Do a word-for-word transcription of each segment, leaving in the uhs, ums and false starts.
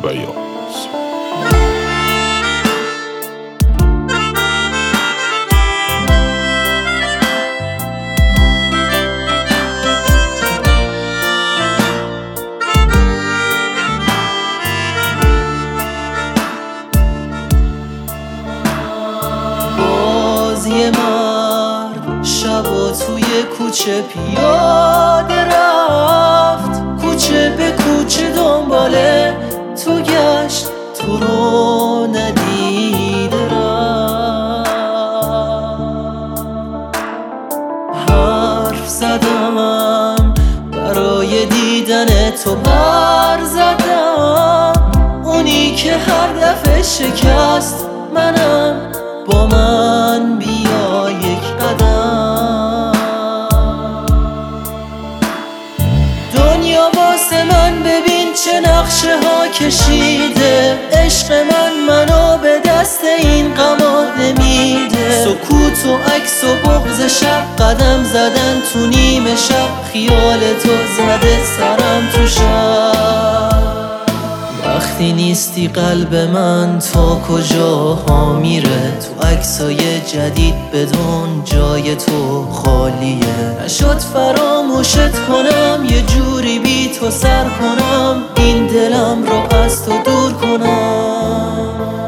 بیاز. یه مرد شبا توی کوچه پیاده رفت، کوچه به کوچه دنباله تو گشت، تو رو ندیده رفت. حرف زدم برای دیدن تو، بر زدم اونی که هر دفعه شکست منم، با من بیا یک قدم. دنیا واسه من ببین چه نقشه ها کشیده، عشق من منو به دست این غما نمیده. سکوت و عکس و بغض شب، قدم زدن تو نیمه شب، خیال تو زده سرم تو شب. وقتی نیستی قلب من تا کجاها میره، تو عکسای جدید بدون جای تو خالیه. نشد فراموشت کنم، یه جوری بی تو سر کنم، این دلم رو از تو دور کنم.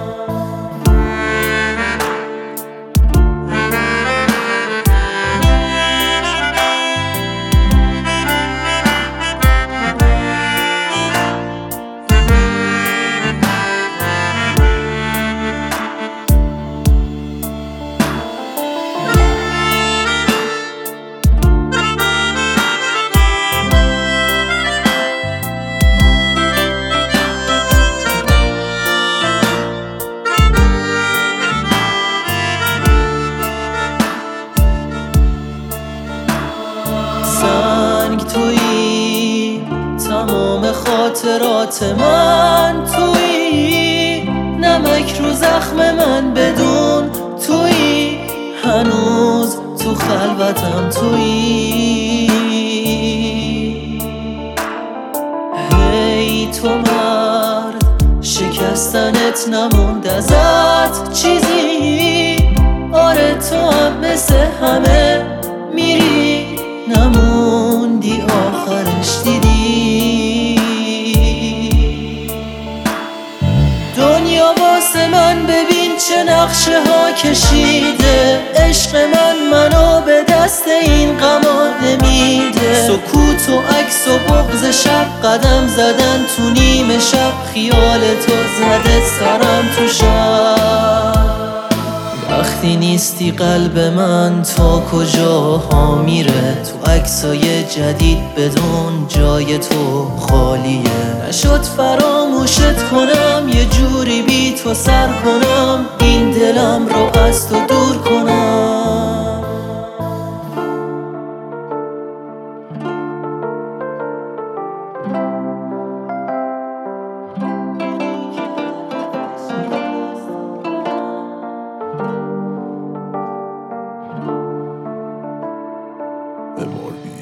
تویی تمام خاطرات من، تویی نمک رو زخم من بدون، تویی هنوز تو خلوتم، تویی هی تو مرد شکستنت نموند ازت چیزی، آره تو هم مثل همه میری نموندی آخرش دیدی. دنیا واسه من ببین چه نقشه ها کشیده، عشق من منو به دست این غما نمیده. سکوت و عکس و بغض شب، قدم زدن تو نیمه شب، خیال تو زده سرم تو شب. وقتی نیستی قلب من تا کجاها میره، تو عکسای جدید بدون جای تو خالیه. نشد فراموشت کنم، یه جوری بی تو سر کنم، این دلم رو از تو دور کنم. M R B